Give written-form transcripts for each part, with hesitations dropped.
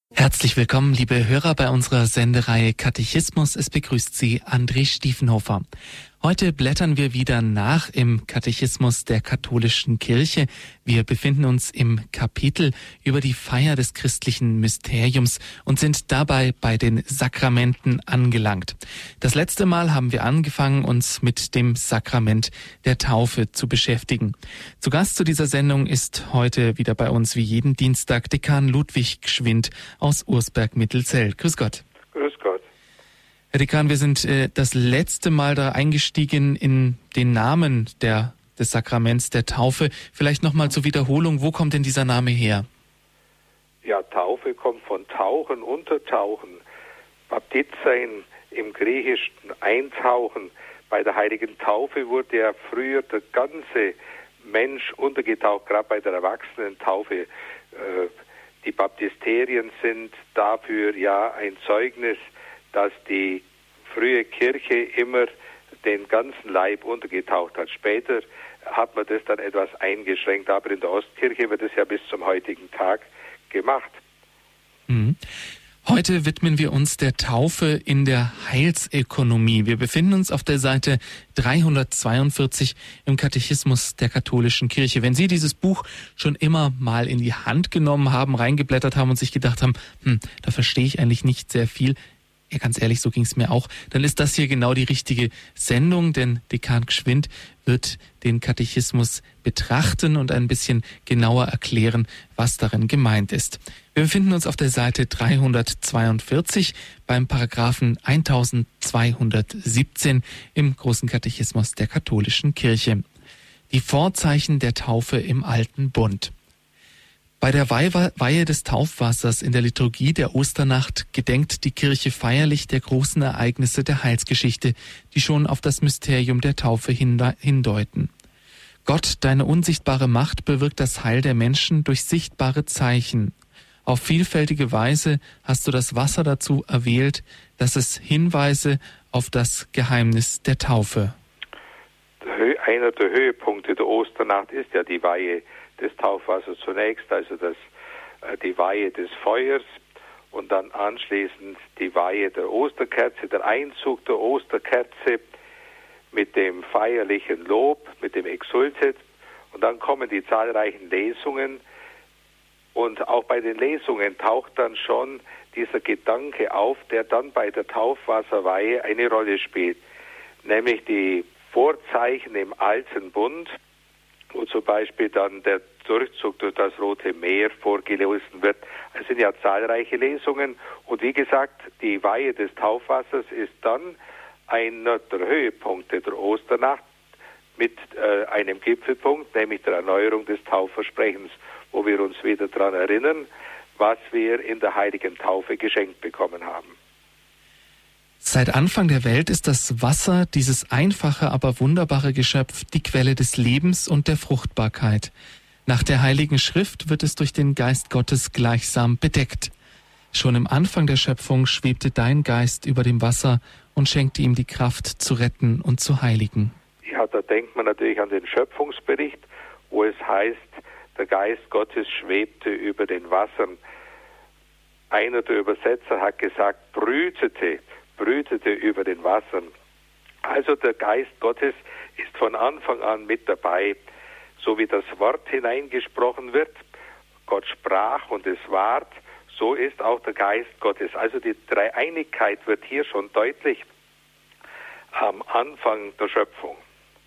Herzlich willkommen, liebe Hörer, bei unserer Sendereihe Katechismus. Es begrüßt Sie André Stiefenhofer. Heute blättern wir wieder nach im Katechismus der katholischen Kirche. Wir befinden uns im Kapitel über die Feier des christlichen Mysteriums und sind dabei bei den Sakramenten angelangt. Das letzte Mal haben wir angefangen, uns mit dem Sakrament der Taufe zu beschäftigen. Zu Gast zu dieser Sendung ist heute wieder bei uns wie jeden Dienstag Dekan Ludwig Gschwind aus Ursberg-Mittelzell. Grüß Gott. Grüß Gott. Herr Dekan, wir sind das letzte Mal da eingestiegen in den Namen des Sakraments der Taufe. Vielleicht nochmal zur Wiederholung, wo kommt denn dieser Name her? Ja, Taufe kommt von Tauchen, Untertauchen. Baptizein im Griechischen, Eintauchen. Bei der heiligen Taufe wurde ja früher der ganze Mensch untergetaucht, gerade bei der Erwachsenentaufe. Die Baptisterien sind dafür ja ein Zeugnis, dass die frühe Kirche immer den ganzen Leib untergetaucht hat. Später hat man das dann etwas eingeschränkt, aber in der Ostkirche wird es ja bis zum heutigen Tag gemacht. Mhm. Heute widmen wir uns der Taufe in der Heilsökonomie. Wir befinden uns auf der Seite 342 im Katechismus der katholischen Kirche. Wenn Sie dieses Buch schon immer mal in die Hand genommen haben, reingeblättert haben und sich gedacht haben, da verstehe ich eigentlich nicht sehr viel, ja, ganz ehrlich, so ging es mir auch, dann ist das hier genau die richtige Sendung, denn Dekan Gschwind wird den Katechismus betrachten und ein bisschen genauer erklären, was darin gemeint ist. Wir befinden uns auf der Seite 342 beim Paragraphen 1217 im Großen Katechismus der katholischen Kirche. Die Vorzeichen der Taufe im Alten Bund. Bei der Weihe des Taufwassers in der Liturgie der Osternacht gedenkt die Kirche feierlich der großen Ereignisse der Heilsgeschichte, die schon auf das Mysterium der Taufe hindeuten. Gott, deine unsichtbare Macht bewirkt das Heil der Menschen durch sichtbare Zeichen. Auf vielfältige Weise hast du das Wasser dazu erwählt, dass es hinweise auf das Geheimnis der Taufe. Einer der Höhepunkte der Osternacht ist ja die Weihe des Taufwassers zunächst, also die Weihe des Feuers und dann anschließend die Weihe der Osterkerze, der Einzug der Osterkerze mit dem feierlichen Lob, mit dem Exultet, und dann kommen die zahlreichen Lesungen, und auch bei den Lesungen taucht dann schon dieser Gedanke auf, der dann bei der Taufwasserweihe eine Rolle spielt, nämlich die Vorzeichen im Alten Bund, wo zum Beispiel dann der Durchzug durch das Rote Meer vorgelesen wird. Es sind ja zahlreiche Lesungen, und wie gesagt, die Weihe des Taufwassers ist dann einer der Höhepunkte der Osternacht mit einem Gipfelpunkt, nämlich der Erneuerung des Taufversprechens, wo wir uns wieder daran erinnern, was wir in der heiligen Taufe geschenkt bekommen haben. Seit Anfang der Welt ist das Wasser, dieses einfache, aber wunderbare Geschöpf, die Quelle des Lebens und der Fruchtbarkeit. Nach der Heiligen Schrift wird es durch den Geist Gottes gleichsam bedeckt. Schon im Anfang der Schöpfung schwebte dein Geist über dem Wasser und schenkte ihm die Kraft zu retten und zu heiligen. Ja, da denkt man natürlich an den Schöpfungsbericht, wo es heißt, der Geist Gottes schwebte über den Wassern. Einer der Übersetzer hat gesagt, brütete über den Wassern. Also der Geist Gottes ist von Anfang an mit dabei, so wie das Wort hineingesprochen wird. Gott sprach und es ward, so ist auch der Geist Gottes. Also die Dreieinigkeit wird hier schon deutlich am Anfang der Schöpfung.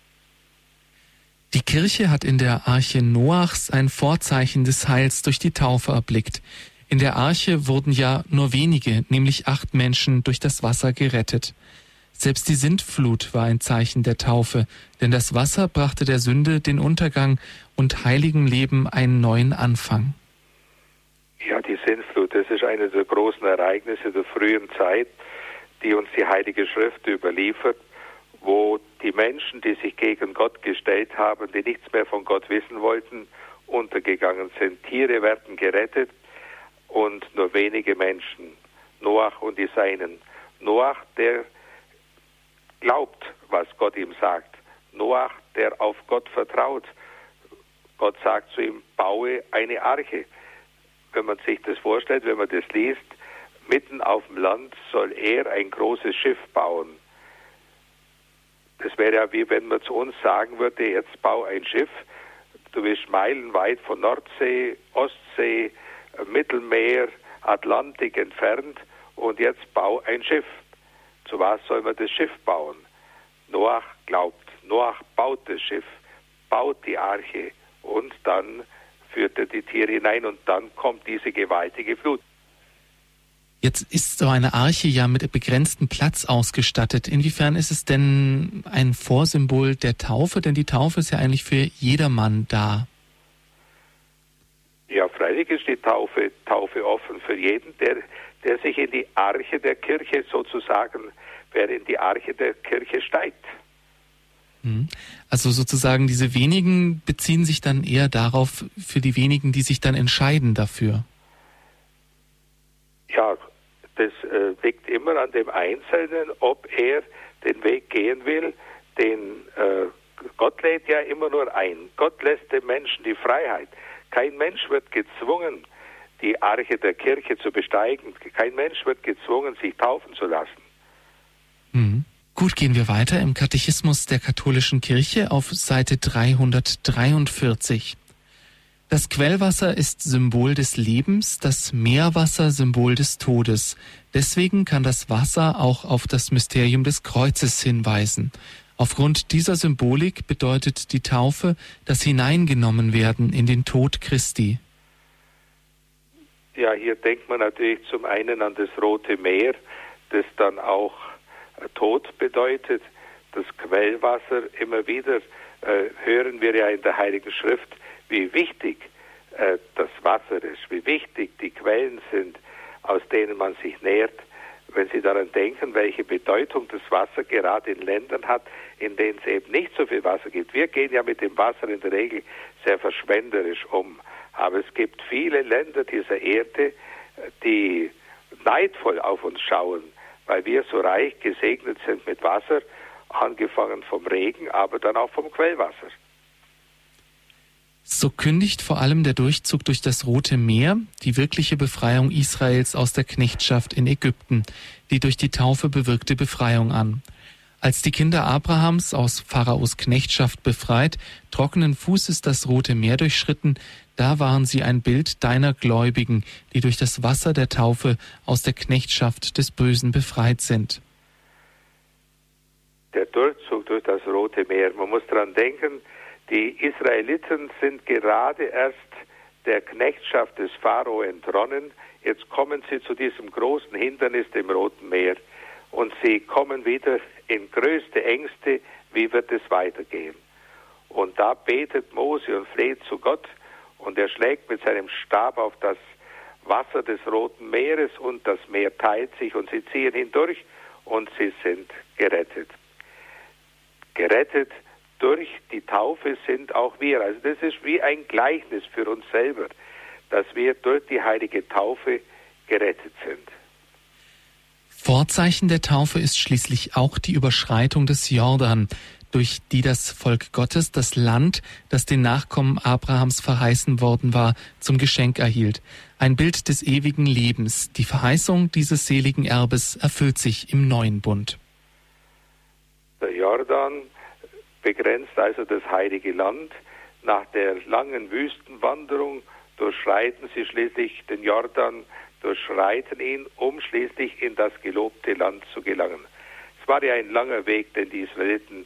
Die Kirche hat in der Arche Noachs ein Vorzeichen des Heils durch die Taufe erblickt. In der Arche wurden ja nur wenige, nämlich 8 Menschen, durch das Wasser gerettet. Selbst die Sintflut war ein Zeichen der Taufe, denn das Wasser brachte der Sünde den Untergang und heiligem Leben einen neuen Anfang. Ja, die Sintflut, das ist eine der großen Ereignisse der frühen Zeit, die uns die Heilige Schrift überliefert, wo die Menschen, die sich gegen Gott gestellt haben, die nichts mehr von Gott wissen wollten, untergegangen sind. Tiere werden gerettet und nur wenige Menschen, Noach und die Seinen. Noach, der glaubt, was Gott ihm sagt. Noach, der auf Gott vertraut. Gott sagt zu ihm, baue eine Arche. wenn man sich das vorstellt, wenn man das liest, mitten auf dem Land soll er ein großes Schiff bauen. Das wäre ja wie wenn man zu uns sagen würde, jetzt bau ein Schiff, du bist meilenweit von Nordsee, Ostsee, Mittelmeer, Atlantik entfernt und jetzt bau ein Schiff. Zu was soll man das Schiff bauen? Noach glaubt, Noach baut das Schiff, baut die Arche und dann führt er die Tiere hinein und dann kommt diese gewaltige Flut. Jetzt ist so eine Arche ja mit begrenztem Platz ausgestattet. Inwiefern ist es denn ein Vorsymbol der Taufe? Denn die Taufe ist ja eigentlich für jedermann da. Ja, freilich ist die Taufe offen für jeden, der sich in die Arche der Kirche sozusagen, wer in die Arche der Kirche steigt. Also sozusagen diese wenigen beziehen sich dann eher darauf, für die wenigen, die sich dann entscheiden dafür. Ja, das liegt immer an dem Einzelnen, ob er den Weg gehen will. Gott lädt ja immer nur ein. Gott lässt dem Menschen die Freiheit. Kein Mensch wird gezwungen, die Arche der Kirche zu besteigen. Kein Mensch wird gezwungen, sich taufen zu lassen. Gut, gehen wir weiter im Katechismus der katholischen Kirche auf Seite 343. Das Quellwasser ist Symbol des Lebens, das Meerwasser Symbol des Todes. Deswegen kann das Wasser auch auf das Mysterium des Kreuzes hinweisen. Aufgrund dieser Symbolik bedeutet die Taufe das Hineingenommenwerden in den Tod Christi. Ja, hier denkt man natürlich zum einen an das Rote Meer, das dann auch Tod bedeutet. Das Quellwasser, immer wieder hören wir ja in der Heiligen Schrift, wie wichtig das Wasser ist, wie wichtig die Quellen sind, aus denen man sich nährt. Wenn Sie daran denken, welche Bedeutung das Wasser gerade in Ländern hat, in denen es eben nicht so viel Wasser gibt. Wir gehen ja mit dem Wasser in der Regel sehr verschwenderisch um. Aber es gibt viele Länder dieser Erde, die neidvoll auf uns schauen, weil wir so reich gesegnet sind mit Wasser, angefangen vom Regen, aber dann auch vom Quellwasser. So kündigt vor allem der Durchzug durch das Rote Meer die wirkliche Befreiung Israels aus der Knechtschaft in Ägypten, die durch die Taufe bewirkte Befreiung an. Als die Kinder Abrahams aus Pharaos Knechtschaft befreit, trockenen Fußes das Rote Meer durchschritten, da waren sie ein Bild deiner Gläubigen, die durch das Wasser der Taufe aus der Knechtschaft des Bösen befreit sind. Der Durchzug durch das Rote Meer, man muss daran denken, die Israeliten sind gerade erst der Knechtschaft des Pharao entronnen. Jetzt kommen sie zu diesem großen Hindernis, dem Roten Meer. Und sie kommen wieder in größte Ängste, wie wird es weitergehen. Und da betet Mose und fleht zu Gott und er schlägt mit seinem Stab auf das Wasser des Roten Meeres und das Meer teilt sich und sie ziehen hindurch und sie sind gerettet. Gerettet durch die Taufe sind auch wir. Also das ist wie ein Gleichnis für uns selber, dass wir durch die heilige Taufe gerettet sind. Vorzeichen der Taufe ist schließlich auch die Überschreitung des Jordan, durch die das Volk Gottes das Land, das den Nachkommen Abrahams verheißen worden war, zum Geschenk erhielt. Ein Bild des ewigen Lebens. Die Verheißung dieses seligen Erbes erfüllt sich im neuen Bund. Der Jordan begrenzt also das heilige Land. Nach der langen Wüstenwanderung durchschreiten sie schließlich den Jordan, durchschreiten ihn, um schließlich in das gelobte Land zu gelangen. Es war ja ein langer Weg, den die Israeliten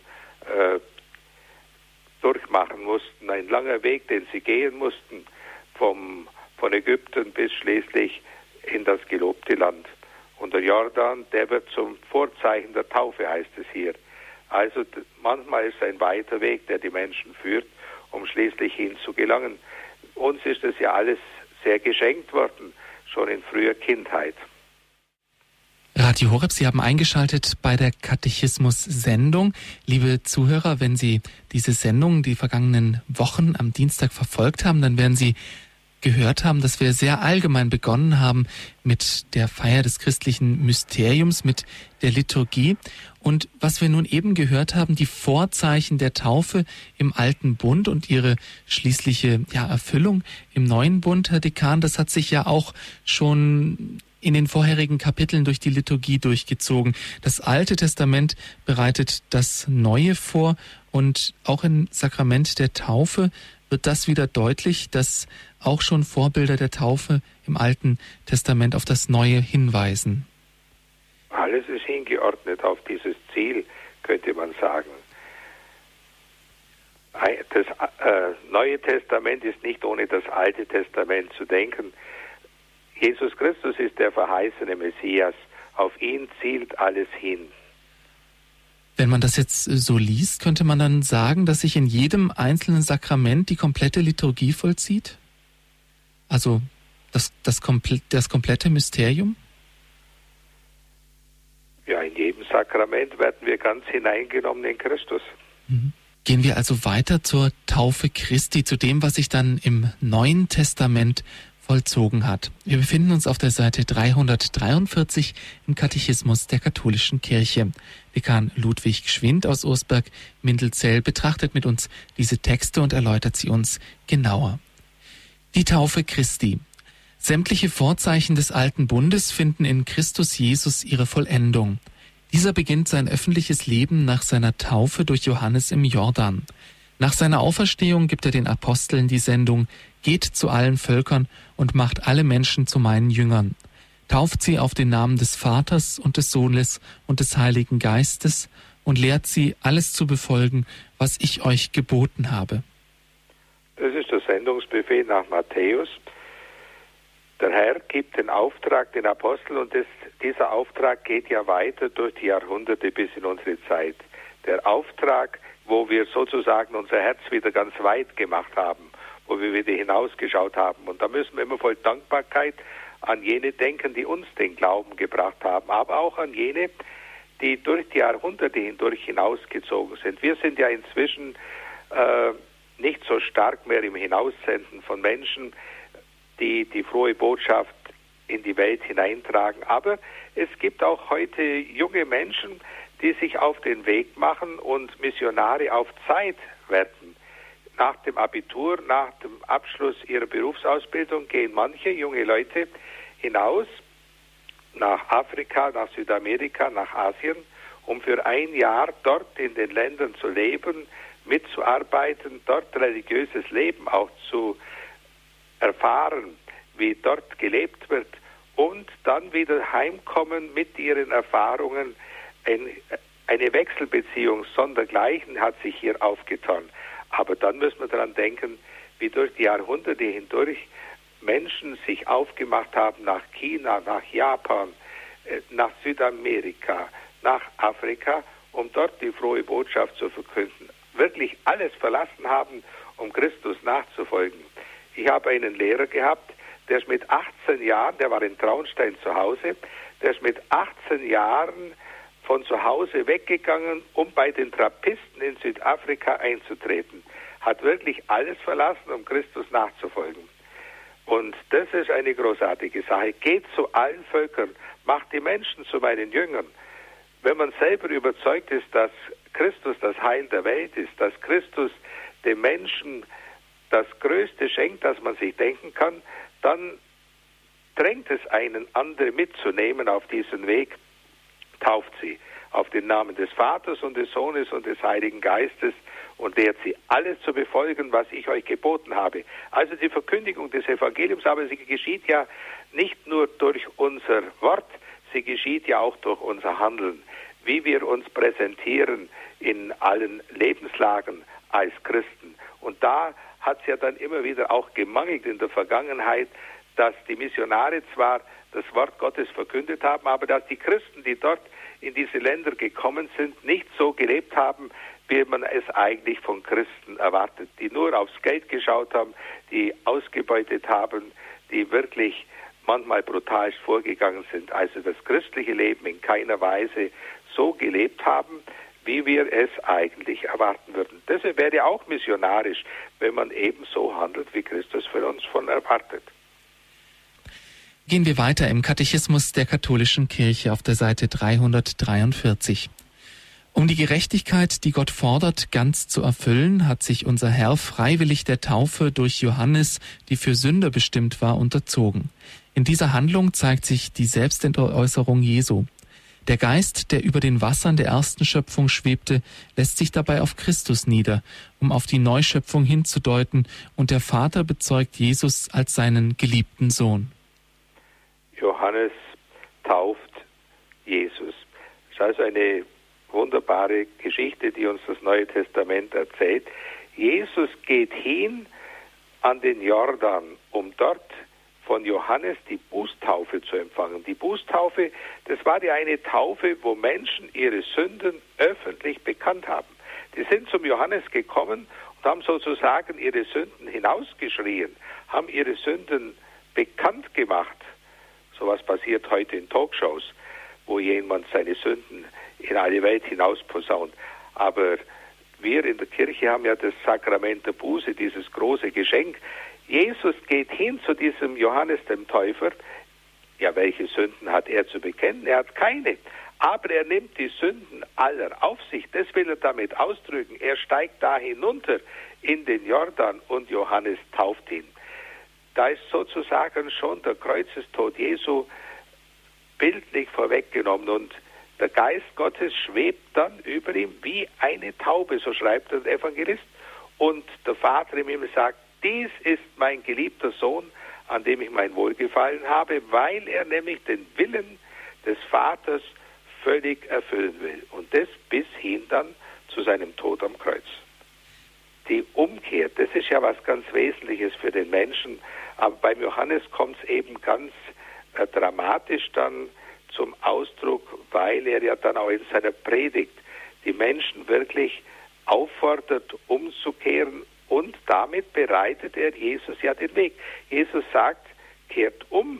durchmachen mussten, ein langer Weg, den sie gehen mussten, von Ägypten bis schließlich in das gelobte Land. Und der Jordan, der wird zum Vorzeichen der Taufe, heißt es hier. Also manchmal ist es ein weiter Weg, der die Menschen führt, um schließlich hinzugelangen. Uns ist das ja alles sehr geschenkt worden, schon in früher Kindheit. Radio Horeb, Sie haben eingeschaltet bei der Katechismus-Sendung. Liebe Zuhörer, wenn Sie diese Sendung die vergangenen Wochen am Dienstag verfolgt haben, dann werden Sie gehört haben, dass wir sehr allgemein begonnen haben mit der Feier des christlichen Mysteriums, mit der Liturgie. Und was wir nun eben gehört haben, die Vorzeichen der Taufe im Alten Bund und ihre schließliche Erfüllung im Neuen Bund, Herr Dekan, das hat sich ja auch schon in den vorherigen Kapiteln durch die Liturgie durchgezogen. Das Alte Testament bereitet das Neue vor und auch im Sakrament der Taufe wird das wieder deutlich, dass auch schon Vorbilder der Taufe im Alten Testament auf das Neue hinweisen. Alles ist hingeordnet auf dieses Ziel, könnte man sagen. Das Neue Testament ist nicht ohne das Alte Testament zu denken. Jesus Christus ist der verheißene Messias. Auf ihn zielt alles hin. Wenn man das jetzt so liest, könnte man dann sagen, dass sich in jedem einzelnen Sakrament die komplette Liturgie vollzieht? Also das komplette Mysterium? Ja, in jedem Sakrament werden wir ganz hineingenommen in Christus. Gehen wir also weiter zur Taufe Christi, zu dem, was sich dann im Neuen Testament vollzogen hat. Wir befinden uns auf der Seite 343 im Katechismus der katholischen Kirche. Dekan Ludwig Gschwind aus Osberg-Mindelzell betrachtet mit uns diese Texte und erläutert sie uns genauer. Die Taufe Christi. Sämtliche Vorzeichen des Alten Bundes finden in Christus Jesus ihre Vollendung. Dieser beginnt sein öffentliches Leben nach seiner Taufe durch Johannes im Jordan. Nach seiner Auferstehung gibt er den Aposteln die Sendung: Geht zu allen Völkern und macht alle Menschen zu meinen Jüngern. Tauft sie auf den Namen des Vaters und des Sohnes und des Heiligen Geistes und lehrt sie, alles zu befolgen, was ich euch geboten habe. Das ist der Sendungsbefehl nach Matthäus. Der Herr gibt den Auftrag den Aposteln und dieser Auftrag geht ja weiter durch die Jahrhunderte bis in unsere Zeit. Der Auftrag, wo wir sozusagen unser Herz wieder ganz weit gemacht haben, wo wir wieder hinausgeschaut haben. Und da müssen wir immer voll Dankbarkeit an jene denken, die uns den Glauben gebracht haben, aber auch an jene, die durch die Jahrhunderte hindurch hinausgezogen sind. Wir sind ja inzwischen nicht so stark mehr im Hinaussenden von Menschen, die die frohe Botschaft in die Welt hineintragen. Aber es gibt auch heute junge Menschen, die sich auf den Weg machen und Missionare auf Zeit werden. Nach dem Abitur, nach dem Abschluss ihrer Berufsausbildung gehen manche junge Leute hinaus nach Afrika, nach Südamerika, nach Asien, um für ein Jahr dort in den Ländern zu leben, mitzuarbeiten, dort religiöses Leben auch zu erfahren, wie dort gelebt wird und dann wieder heimkommen mit ihren Erfahrungen. Eine Wechselbeziehung sondergleichen hat sich hier aufgetan. Aber dann müssen wir daran denken, wie durch die Jahrhunderte hindurch Menschen sich aufgemacht haben nach China, nach Japan, nach Südamerika, nach Afrika, um dort die frohe Botschaft zu verkünden. Wirklich alles verlassen haben, um Christus nachzufolgen. Ich habe einen Lehrer gehabt, der ist mit 18 Jahren, der war in Traunstein zu Hause, der ist mit 18 Jahren von zu Hause weggegangen, um bei den Trappisten in Südafrika einzutreten. Hat wirklich alles verlassen, um Christus nachzufolgen. Und das ist eine großartige Sache. Geht zu allen Völkern, macht die Menschen zu meinen Jüngern. Wenn man selber überzeugt ist, dass Christus das Heil der Welt ist, dass Christus dem Menschen das Größte schenkt, das man sich denken kann, dann drängt es einen, andere mitzunehmen auf diesen Weg. Tauft sie auf den Namen des Vaters und des Sohnes und des Heiligen Geistes und lehrt sie, alles zu befolgen, was ich euch geboten habe. Also die Verkündigung des Evangeliums, aber sie geschieht ja nicht nur durch unser Wort, sie geschieht ja auch durch unser Handeln, wie wir uns präsentieren in allen Lebenslagen als Christen. Und da hat es ja dann immer wieder auch gemangelt in der Vergangenheit, dass die Missionare zwar das Wort Gottes verkündet haben, aber dass die Christen, die dort in diese Länder gekommen sind, nicht so gelebt haben, wie man es eigentlich von Christen erwartet, die nur aufs Geld geschaut haben, die ausgebeutet haben, die wirklich manchmal brutalst vorgegangen sind. Also das christliche Leben in keiner Weise so gelebt haben, wie wir es eigentlich erwarten würden. Das wäre auch missionarisch, wenn man eben so handelt, wie Christus für uns von erwartet. Gehen wir weiter im Katechismus der katholischen Kirche auf der Seite 343. Um die Gerechtigkeit, die Gott fordert, ganz zu erfüllen, hat sich unser Herr freiwillig der Taufe durch Johannes, die für Sünder bestimmt war, unterzogen. In dieser Handlung zeigt sich die Selbstentäußerung Jesu. Der Geist, der über den Wassern der ersten Schöpfung schwebte, lässt sich dabei auf Christus nieder, um auf die Neuschöpfung hinzudeuten, und der Vater bezeugt Jesus als seinen geliebten Sohn. Johannes tauft Jesus. Das ist also eine wunderbare Geschichte, die uns das Neue Testament erzählt. Jesus geht hin an den Jordan, um dort von Johannes die Bußtaufe zu empfangen. Die Bußtaufe, das war ja eine Taufe, wo Menschen ihre Sünden öffentlich bekannt haben. Die sind zum Johannes gekommen und haben sozusagen ihre Sünden hinausgeschrien, haben ihre Sünden bekannt gemacht. Sowas passiert heute in Talkshows, wo jemand seine Sünden in alle Welt hinaus posaunt. Aber wir in der Kirche haben ja das Sakrament der Buße, dieses große Geschenk. Jesus geht hin zu diesem Johannes dem Täufer. Ja, welche Sünden hat er zu bekennen? Er hat keine. Aber er nimmt die Sünden aller auf sich. Das will er damit ausdrücken. Er steigt da hinunter in den Jordan und Johannes tauft ihn. Da ist sozusagen schon der Kreuzestod Jesu bildlich vorweggenommen und der Geist Gottes schwebt dann über ihm wie eine Taube, so schreibt der Evangelist. Und der Vater im Himmel sagt, dies ist mein geliebter Sohn, an dem ich mein Wohlgefallen habe, weil er nämlich den Willen des Vaters völlig erfüllen will. Und das bis hin dann zu seinem Tod am Kreuz. Die Umkehr, das ist ja was ganz Wesentliches für den Menschen. Aber beim Johannes kommt es eben ganz dramatisch dann zum Ausdruck, weil er ja dann auch in seiner Predigt die Menschen wirklich auffordert, umzukehren, und damit bereitet er Jesus ja den Weg. Jesus sagt, kehrt um,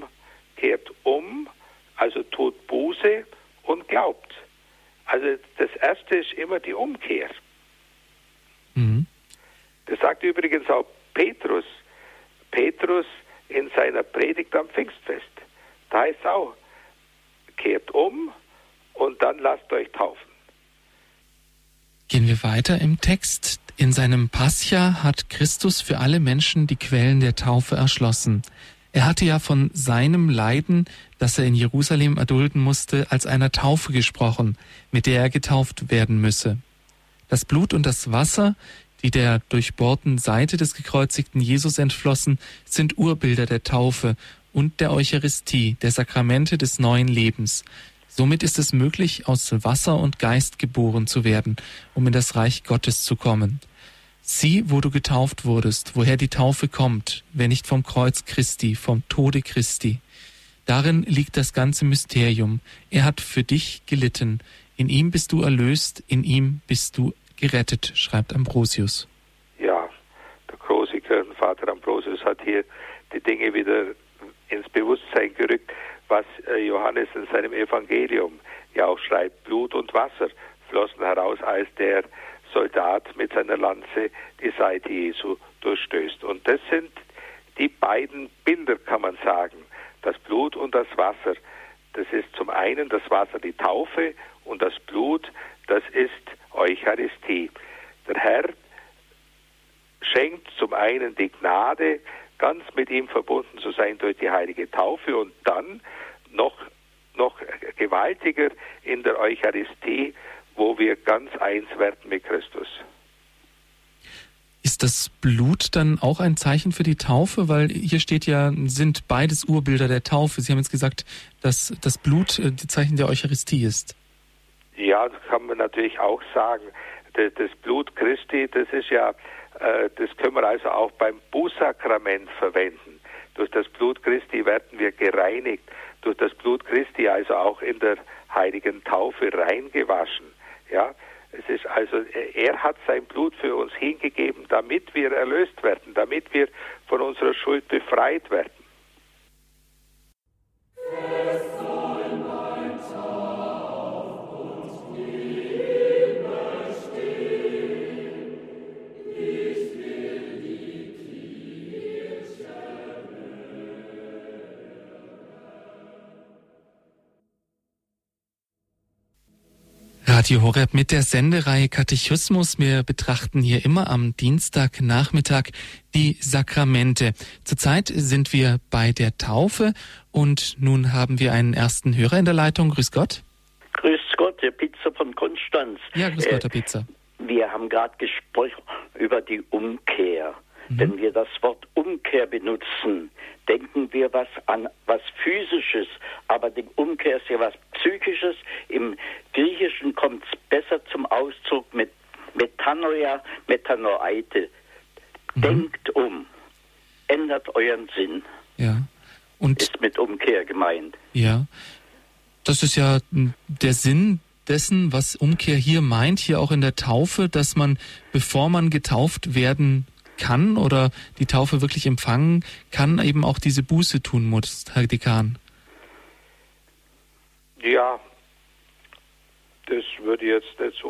also tut Buße und glaubt. Also das Erste ist immer die Umkehr. Mhm. Das sagt übrigens auch Petrus. Petrus in seiner Predigt am Pfingstfest. Da heißt es auch, kehrt um und dann lasst euch taufen. Gehen wir weiter im Text. In seinem Pascha hat Christus für alle Menschen die Quellen der Taufe erschlossen. Er hatte ja von seinem Leiden, das er in Jerusalem erdulden musste, als einer Taufe gesprochen, mit der er getauft werden müsse. Das Blut und das Wasser, die der durchbohrten Seite des gekreuzigten Jesus entflossen, sind Urbilder der Taufe und der Eucharistie, der Sakramente des neuen Lebens. Somit ist es möglich, aus Wasser und Geist geboren zu werden, um in das Reich Gottes zu kommen. Sieh, wo du getauft wurdest, woher die Taufe kommt, wenn nicht vom Kreuz Christi, vom Tode Christi. Darin liegt das ganze Mysterium. Er hat für dich gelitten. In ihm bist du erlöst, in ihm bist du gerettet, schreibt Ambrosius. Ja, der Chrostiker, Vater Ambrosius, hat hier die Dinge wieder ins Bewusstsein gerückt, was Johannes in seinem Evangelium ja auch schreibt. Blut und Wasser flossen heraus, als der Soldat mit seiner Lanze die Seite Jesu durchstößt. Und das sind die beiden Bilder, kann man sagen. Das Blut und das Wasser. Das ist zum einen das Wasser die Taufe und das Blut, das ist Eucharistie. Der Herr schenkt zum einen die Gnade, ganz mit ihm verbunden zu sein durch die heilige Taufe und dann noch gewaltiger in der Eucharistie, wo wir ganz eins werden mit Christus. Ist das Blut dann auch ein Zeichen für die Taufe? Weil hier steht ja, sind beides Urbilder der Taufe. Sie haben jetzt gesagt, dass das Blut die Zeichen der Eucharistie ist. Ja, das kann man natürlich auch sagen. Das Blut Christi, das ist ja, das können wir also auch beim Bußsakrament verwenden. Durch das Blut Christi werden wir gereinigt. Durch das Blut Christi also auch in der heiligen Taufe reingewaschen. Ja, es ist also, er hat sein Blut für uns hingegeben, damit wir erlöst werden, damit wir von unserer Schuld befreit werden. Es soll mein Taufe und Leben Radio Horeb mit der Sendereihe Katechismus. Wir betrachten hier immer am Dienstagnachmittag die Sakramente. Zurzeit sind wir bei der Taufe und nun haben wir einen ersten Hörer in der Leitung. Grüß Gott. Grüß Gott, der Pizza von Konstanz. Ja, grüß Gott, Herr Pizza. Wir haben gerade gesprochen über die Umkehr. Wenn wir das Wort Umkehr benutzen, denken wir an was Physisches, aber die Umkehr ist ja was Psychisches. Im Griechischen kommt es besser zum Ausdruck mit Metanoia, Metanoeite. Denkt um, ändert euren Sinn. Ja. Und ist mit Umkehr gemeint. Ja, das ist ja der Sinn dessen, was Umkehr hier meint, hier auch in der Taufe, dass man, bevor man getauft werden kann oder die Taufe wirklich empfangen kann, eben auch diese Buße tun muss, Herr Dekan. Ja, das würde jetzt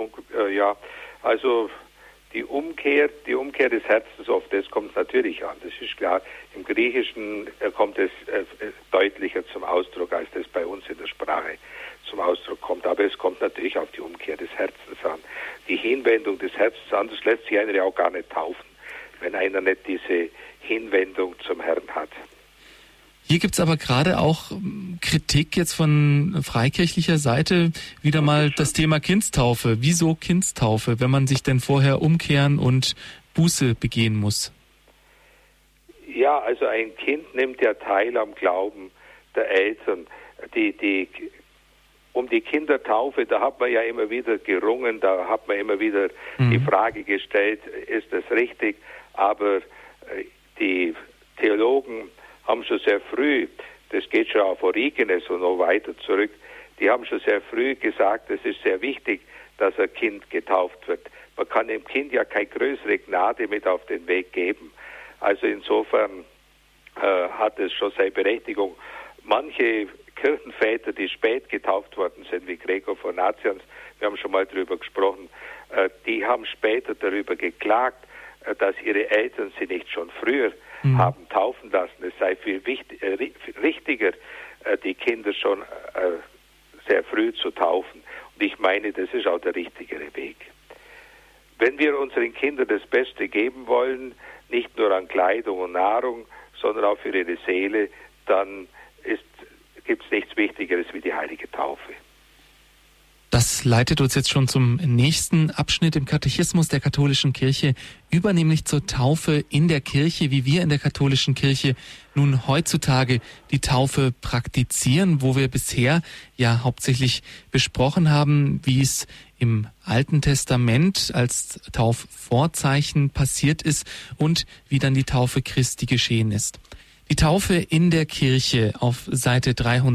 also die Umkehr des Herzens, auf das kommt es natürlich an. Das ist klar. Im Griechischen kommt es deutlicher zum Ausdruck, als das bei uns in der Sprache zum Ausdruck kommt. Aber es kommt natürlich auf die Umkehr des Herzens an. Die Hinwendung des Herzens an, das lässt sich einer ja auch gar nicht taufen, wenn einer nicht diese Hinwendung zum Herrn hat. Hier gibt's aber gerade auch Kritik jetzt von freikirchlicher Seite, wieder mal das Thema Kindstaufe. Wieso Kindstaufe, wenn man sich denn vorher umkehren und Buße begehen muss? Ja, also ein Kind nimmt ja teil am Glauben der Eltern. Um die Kindertaufe, da hat man ja immer wieder gerungen, da hat man immer wieder die Frage gestellt, ist das richtig? Aber die Theologen haben schon sehr früh, das geht schon auf Origenes und noch weiter zurück, die haben schon sehr früh gesagt, es ist sehr wichtig, dass ein Kind getauft wird. Man kann dem Kind ja keine größere Gnade mit auf den Weg geben. Also insofern hat es schon seine Berechtigung. Manche Kirchenväter, die spät getauft worden sind, wie Gregor von Nazianz, wir haben schon mal darüber gesprochen, die haben später darüber geklagt, dass ihre Eltern sie nicht schon früher haben taufen lassen. Es sei viel richtiger, die Kinder schon sehr früh zu taufen. Und ich meine, das ist auch der richtigere Weg. Wenn wir unseren Kindern das Beste geben wollen, nicht nur an Kleidung und Nahrung, sondern auch für ihre Seele, dann gibt es nichts Wichtigeres wie die heilige Taufe. Das leitet uns jetzt schon zum nächsten Abschnitt im Katechismus der katholischen Kirche über, nämlich zur Taufe in der Kirche, wie wir in der katholischen Kirche nun heutzutage die Taufe praktizieren, wo wir bisher ja hauptsächlich besprochen haben, wie es im Alten Testament als Taufvorzeichen passiert ist und wie dann die Taufe Christi geschehen ist. Die Taufe in der Kirche auf Seite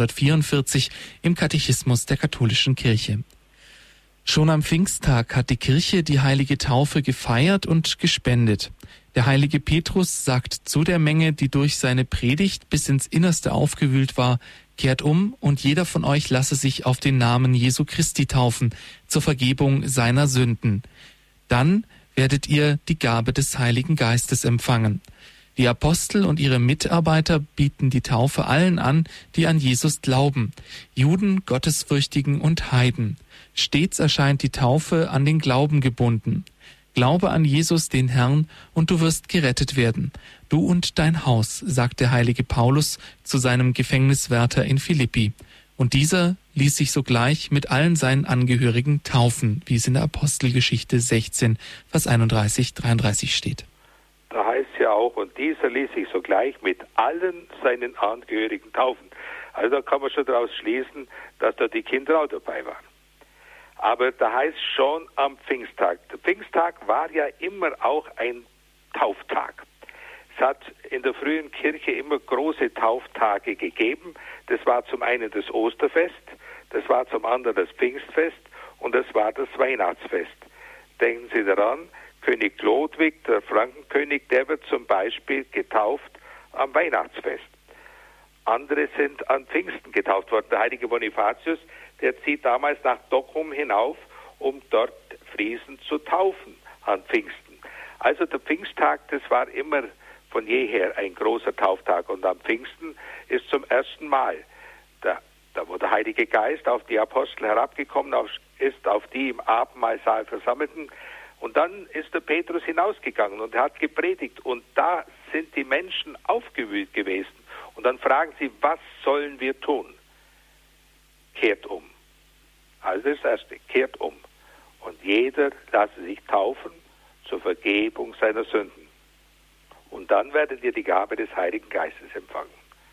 344 im Katechismus der katholischen Kirche. Schon am Pfingsttag hat die Kirche die heilige Taufe gefeiert und gespendet. Der heilige Petrus sagt zu der Menge, die durch seine Predigt bis ins Innerste aufgewühlt war, kehrt um und jeder von euch lasse sich auf den Namen Jesu Christi taufen, zur Vergebung seiner Sünden. Dann werdet ihr die Gabe des Heiligen Geistes empfangen. Die Apostel und ihre Mitarbeiter bieten die Taufe allen an, die an Jesus glauben, Juden, Gottesfürchtigen und Heiden. Stets erscheint die Taufe an den Glauben gebunden. Glaube an Jesus, den Herrn, und du wirst gerettet werden. Du und dein Haus, sagt der heilige Paulus zu seinem Gefängniswärter in Philippi. Und dieser ließ sich sogleich mit allen seinen Angehörigen taufen, wie es in der Apostelgeschichte 16, Vers 31-33 steht. Da heißt es ja auch, und dieser ließ sich sogleich mit allen seinen Angehörigen taufen. Also da kann man schon daraus schließen, dass da die Kinder auch dabei waren. Aber da heißt schon am Pfingsttag. Der Pfingsttag war ja immer auch ein Tauftag. Es hat in der frühen Kirche immer große Tauftage gegeben. Das war zum einen das Osterfest, das war zum anderen das Pfingstfest und das war das Weihnachtsfest. Denken Sie daran, König Ludwig, der Frankenkönig, der wird zum Beispiel getauft am Weihnachtsfest. Andere sind an Pfingsten getauft worden. Der heilige Bonifatius, der zieht damals nach Docum hinauf, um dort Friesen zu taufen an Pfingsten. Also der Pfingsttag, das war immer von jeher ein großer Tauftag. Und am Pfingsten ist zum ersten Mal, da wo der Heilige Geist auf die Apostel herabgekommen ist auf die im Abendmahlsaal versammelten. Und dann ist der Petrus hinausgegangen und er hat gepredigt. Und da sind die Menschen aufgewühlt gewesen. Und dann fragen sie, was sollen wir tun? Kehrt um. Also das Erste, kehrt um. Und jeder lasse sich taufen zur Vergebung seiner Sünden. Und dann werdet ihr die Gabe des Heiligen Geistes empfangen.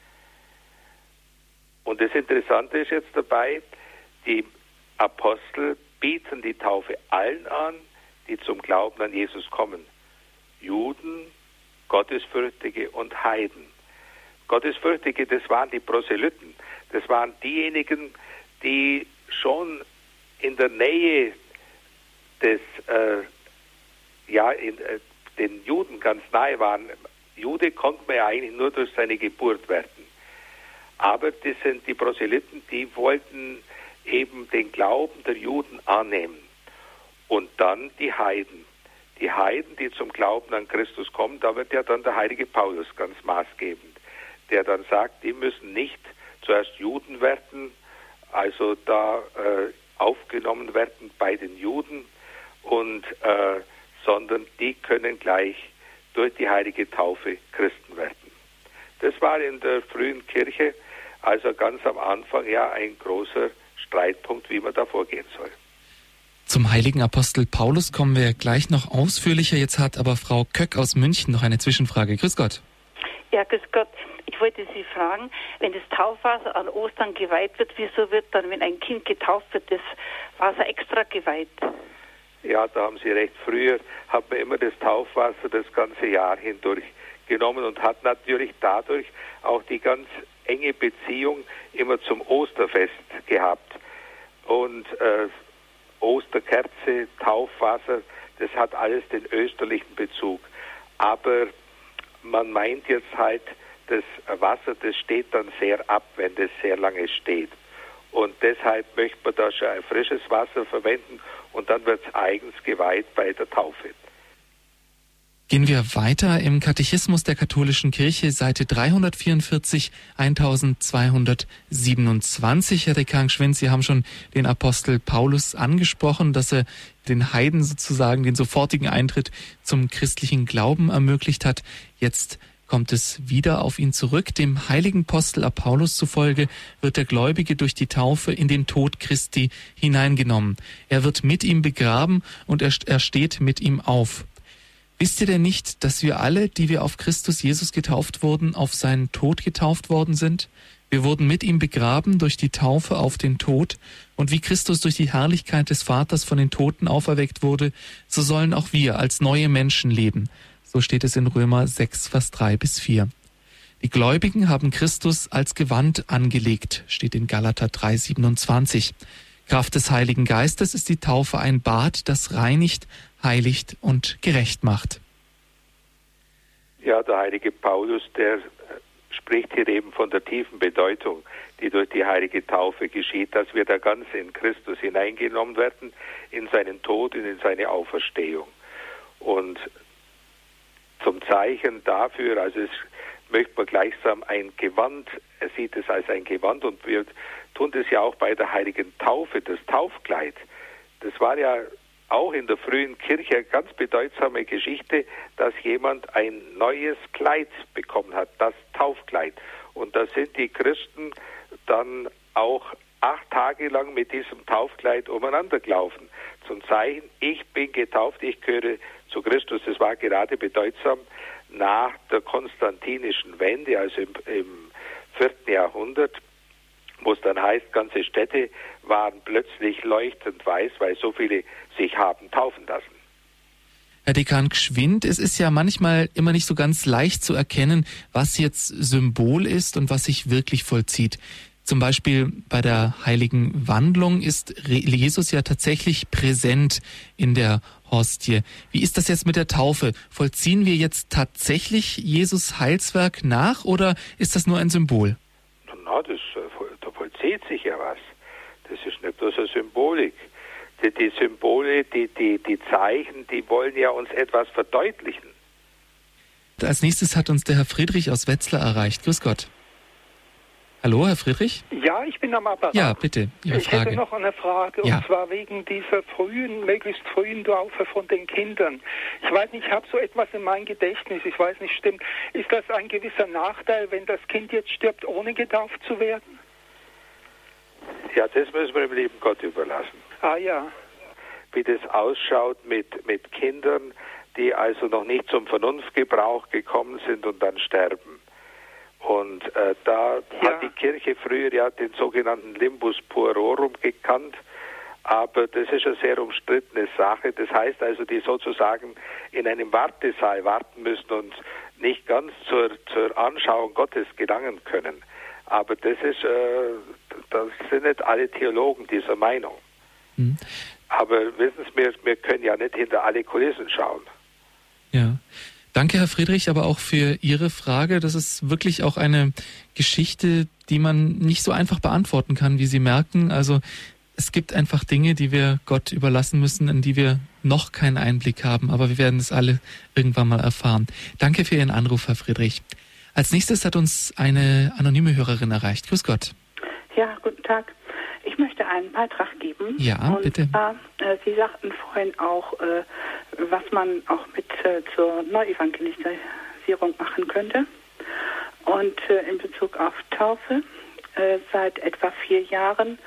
Und das Interessante ist jetzt dabei, die Apostel bieten die Taufe allen an, die zum Glauben an Jesus kommen. Juden, Gottesfürchtige und Heiden. Gottesfürchtige, das waren die Proselyten. Das waren diejenigen, die schon in der Nähe des, den Juden ganz nahe waren. Jude konnte man ja eigentlich nur durch seine Geburt werden. Aber das sind die Proselyten, die wollten eben den Glauben der Juden annehmen. Und dann die Heiden. Die Heiden, die zum Glauben an Christus kommen, da wird ja dann der heilige Paulus ganz maßgebend, der dann sagt, die müssen nicht zuerst Juden werden, also da aufgenommen werden bei den Juden, sondern die können gleich durch die heilige Taufe Christen werden. Das war in der frühen Kirche, also ganz am Anfang, ja ein großer Streitpunkt, wie man da vorgehen soll. Zum heiligen Apostel Paulus kommen wir gleich noch ausführlicher. Jetzt hat aber Frau Köck aus München noch eine Zwischenfrage. Grüß Gott. Ja, grüß Gott. Ich wollte Sie fragen, wenn das Taufwasser an Ostern geweiht wird, wieso wird dann, wenn ein Kind getauft wird, das Wasser extra geweiht? Ja, da haben Sie recht. Früher hat man immer das Taufwasser das ganze Jahr hindurch genommen und hat natürlich dadurch auch die ganz enge Beziehung immer zum Osterfest gehabt. Und Osterkerze, Taufwasser, das hat alles den österlichen Bezug. Aber man meint jetzt halt, das Wasser, das steht dann sehr ab, wenn das sehr lange steht. Und deshalb möchte man da schon ein frisches Wasser verwenden und dann wird es eigens geweiht bei der Taufe. Gehen wir weiter im Katechismus der katholischen Kirche, Seite 344, 1227. Herr Dekan Gschwind, Sie haben schon den Apostel Paulus angesprochen, dass er den Heiden sozusagen den sofortigen Eintritt zum christlichen Glauben ermöglicht hat. Jetzt kommt es wieder auf ihn zurück. Dem heiligen Apostel Paulus zufolge wird der Gläubige durch die Taufe in den Tod Christi hineingenommen. Er wird mit ihm begraben und er steht mit ihm auf. Wisst ihr denn nicht, dass wir alle, die wir auf Christus Jesus getauft wurden, auf seinen Tod getauft worden sind? Wir wurden mit ihm begraben durch die Taufe auf den Tod, und wie Christus durch die Herrlichkeit des Vaters von den Toten auferweckt wurde, so sollen auch wir als neue Menschen leben. So steht es in Römer 6, Vers 3-4. Die Gläubigen haben Christus als Gewand angelegt, steht in Galater 3,27. Kraft des Heiligen Geistes ist die Taufe ein Bad, das reinigt, heiligt und gerecht macht. Ja, der heilige Paulus, der spricht hier eben von der tiefen Bedeutung, die durch die heilige Taufe geschieht, dass wir da ganz in Christus hineingenommen werden, in seinen Tod und in seine Auferstehung. Und zum Zeichen dafür, also es möchte man gleichsam ein Gewand, er sieht es als ein Gewand, und wir tun das ja auch bei der heiligen Taufe, das Taufkleid. Das war ja auch in der frühen Kirche eine ganz bedeutsame Geschichte, dass jemand ein neues Kleid bekommen hat, das Taufkleid. Und da sind die Christen dann auch 8 Tage lang mit diesem Taufkleid umeinander gelaufen. Zum Zeichen, ich bin getauft, ich gehöre zu Christus. Das war gerade bedeutsam nach der konstantinischen Wende, also im 4. Jahrhundert, wo es dann heißt, ganze Städte waren plötzlich leuchtend weiß, weil so viele sich haben taufen lassen. Herr Dekan Gschwind, es ist ja manchmal immer nicht so ganz leicht zu erkennen, was jetzt Symbol ist und was sich wirklich vollzieht. Zum Beispiel bei der heiligen Wandlung ist Jesus ja tatsächlich präsent in der Hostie. Wie ist das jetzt mit der Taufe? Vollziehen wir jetzt tatsächlich Jesus Heilswerk nach oder ist das nur ein Symbol? Na, da vollzieht sich ja was. Das ist nicht bloß eine Symbolik. Die Symbole, die Zeichen, die wollen ja uns etwas verdeutlichen. Als nächstes hat uns der Herr Friedrich aus Wetzlar erreicht. Grüß Gott. Hallo, Herr Friedrich? Ja, ich bin am Apparat. Ja, bitte, Ihre Frage. Ich hätte noch eine Frage, Ja. und zwar wegen dieser möglichst frühen Taufe von den Kindern. Ich weiß nicht, ich habe so etwas in meinem Gedächtnis, ich weiß nicht, stimmt. Ist das ein gewisser Nachteil, wenn das Kind jetzt stirbt, ohne getauft zu werden? Ja, das müssen wir dem lieben Gott überlassen. Ah ja. Wie das ausschaut mit Kindern, die also noch nicht zum Vernunftgebrauch gekommen sind und dann sterben. Und da hat die Kirche früher ja den sogenannten Limbus puerorum gekannt, aber das ist eine sehr umstrittene Sache. Das heißt also, die sozusagen in einem Wartesaal warten müssen und nicht ganz zur Anschauung Gottes gelangen können. Aber das sind nicht alle Theologen dieser Meinung. Mhm. Aber wissen Sie, wir können ja nicht hinter alle Kulissen schauen. Ja. Danke, Herr Friedrich, aber auch für Ihre Frage. Das ist wirklich auch eine Geschichte, die man nicht so einfach beantworten kann, wie Sie merken. Also es gibt einfach Dinge, die wir Gott überlassen müssen, in die wir noch keinen Einblick haben. Aber wir werden es alle irgendwann mal erfahren. Danke für Ihren Anruf, Herr Friedrich. Als nächstes hat uns eine anonyme Hörerin erreicht. Grüß Gott. Ja, guten Tag. Ich möchte einen Beitrag geben. Ja, und bitte. Zwar, Sie sagten vorhin auch, was man auch mit zur Neuevangelisierung machen könnte. Und in Bezug auf Taufe, seit etwa 4 Jahren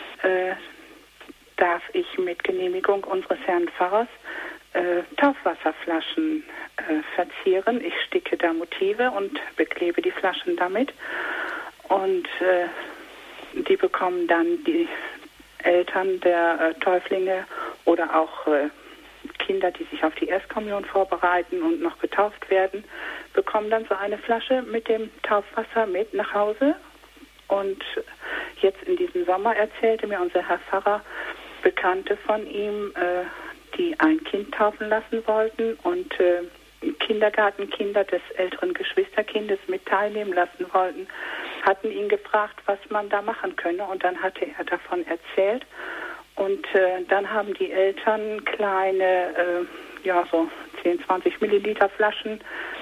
darf ich mit Genehmigung unseres Herrn Pfarrers Taufwasserflaschen verzieren. Ich sticke da Motive und beklebe die Flaschen damit. Und die bekommen dann die Eltern der Täuflinge oder auch Kinder, die sich auf die Erstkommunion vorbereiten und noch getauft werden, bekommen dann so eine Flasche mit dem Taufwasser mit nach Hause. Und jetzt in diesem Sommer erzählte mir unser Herr Pfarrer Bekannte von ihm, die ein Kind taufen lassen wollten und Kindergartenkinder des älteren Geschwisterkindes mit teilnehmen lassen wollten, hatten ihn gefragt, was man da machen könne, und dann hatte er davon erzählt. Und dann haben die Eltern kleine, so 10, 20 Milliliter Flaschen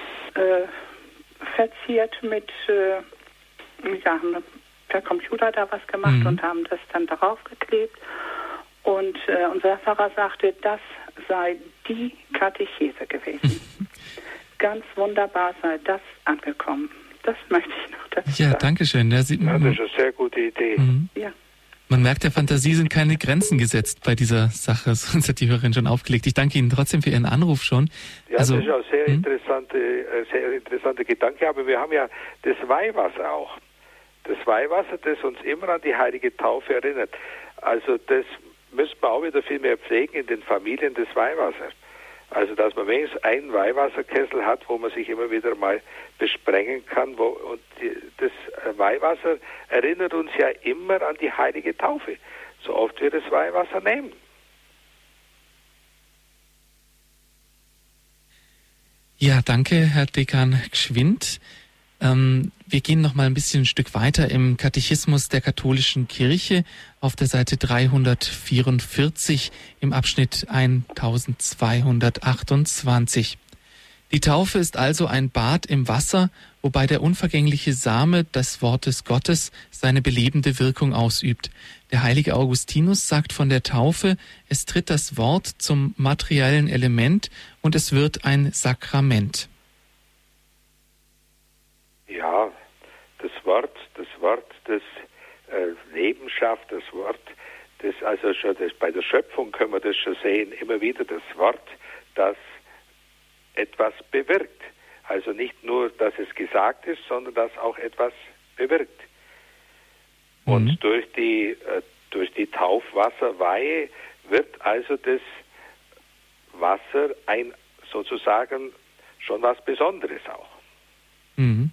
verziert mit, haben per Computer da was gemacht und haben das dann darauf geklebt. Und unser Pfarrer sagte, das sei die Katechese gewesen. Ganz wunderbar sei das angekommen. Das möchte ich noch dazu sagen. Ja, danke schön. Das ist eine sehr gute Idee. Ja. Man merkt, der Fantasie sind keine Grenzen gesetzt bei dieser Sache. Sonst hat die Hörerin schon aufgelegt. Ich danke Ihnen trotzdem für Ihren Anruf schon. Ja, das ist auch sehr interessanter Gedanke. Aber wir haben ja das Weihwasser auch. Das Weihwasser, das uns immer an die heilige Taufe erinnert. Also das müssen wir auch wieder viel mehr pflegen in den Familien, das Weihwasser. Also dass man wenigstens einen Weihwasserkessel hat, wo man sich immer wieder mal besprengen kann. Das Weihwasser erinnert uns ja immer an die heilige Taufe, so oft wir das Weihwasser nehmen. Ja, danke, Herr Dekan Gschwind. Wir gehen noch mal ein Stück weiter im Katechismus der katholischen Kirche auf der Seite 344 im Abschnitt 1228. Die Taufe ist also ein Bad im Wasser, wobei der unvergängliche Same des Wortes Gottes seine belebende Wirkung ausübt. Der heilige Augustinus sagt von der Taufe, es tritt das Wort zum materiellen Element und es wird ein Sakrament. Ja, das Wort, das Leben schafft, das Wort, das also schon bei der Schöpfung können wir das schon sehen, immer wieder das Wort, das etwas bewirkt. Also nicht nur, dass es gesagt ist, sondern dass auch etwas bewirkt. Und durch die Taufwasserweihe wird also das Wasser sozusagen schon was Besonderes auch. Mhm.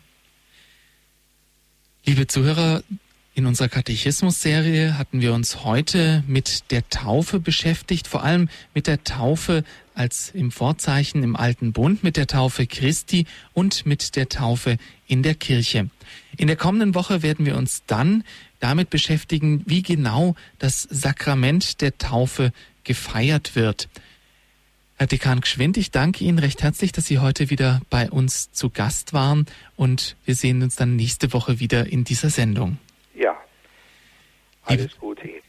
Liebe Zuhörer, in unserer Katechismus-Serie hatten wir uns heute mit der Taufe beschäftigt, vor allem mit der Taufe als im Vorzeichen im Alten Bund, mit der Taufe Christi und mit der Taufe in der Kirche. In der kommenden Woche werden wir uns dann damit beschäftigen, wie genau das Sakrament der Taufe gefeiert wird. Herr Dekan Gschwind, ich danke Ihnen recht herzlich, dass Sie heute wieder bei uns zu Gast waren und wir sehen uns dann nächste Woche wieder in dieser Sendung. Ja, alles Gute Ihnen.